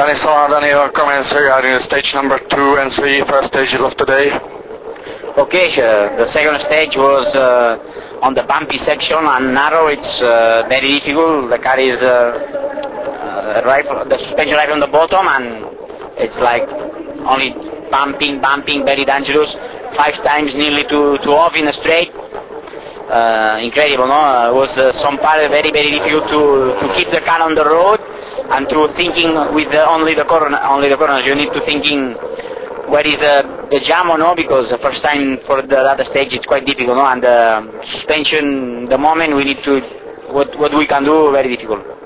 Danny Sola, your comments regarding stage number 2 and 3, first stages of today. Okay, the second stage was on the bumpy section and narrow. It's very difficult. The car is the suspension right on the bottom, and it's like only bumping, very dangerous. 5 times nearly to off in a straight. Incredible, no? It was some part very difficult to keep the car on the road and to thinking with only the corners. You need to thinking where is the jam or no, because the first time for the other stage it's quite difficult, no? And the suspension, the moment we need to what we can do, very difficult.